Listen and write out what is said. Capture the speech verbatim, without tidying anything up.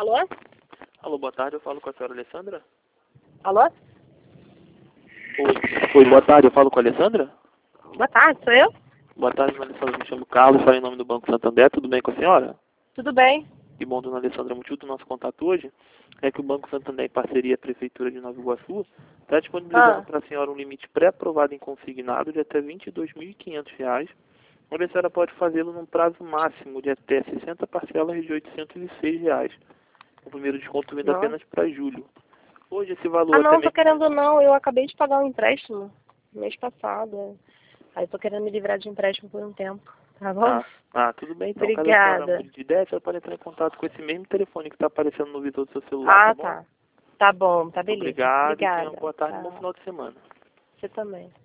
Alô? Alô, boa tarde, eu falo com a senhora Alessandra? Alô? Oi, Oi boa tarde, eu falo com a Alessandra? Boa tarde, sou eu? Boa tarde, dona Alessandra, me chamo Carlos, falo em nome do Banco Santander, tudo bem com a senhora? Tudo bem? Que bom, dona Alessandra, o motivo do nosso contato hoje é que o Banco Santander, em parceria com a Prefeitura de Nova Iguaçu, está disponibilizando Ah, para a senhora um limite pré-aprovado em consignado de até vinte e dois mil e quinhentos reais, onde a senhora pode fazê-lo num prazo máximo de até sessenta parcelas de oitocentos e seis reais. O primeiro desconto vindo não. apenas para julho. Hoje esse Ah, valor até não, tô mesmo... querendo não. Eu acabei de pagar um empréstimo mês passado. Aí tô querendo me livrar de empréstimo por um tempo. Tá bom? Ah, ah, tudo bem então. Caso a senhora Obrigada. mude de ideia, a senhora pode entrar em contato com esse mesmo telefone que está aparecendo no visor do seu celular, tá Ah, bom? tá. Tá bom, tá beleza. Obrigado e tenha uma Obrigada. boa tarde e um bom Tchau. final de semana. Você também.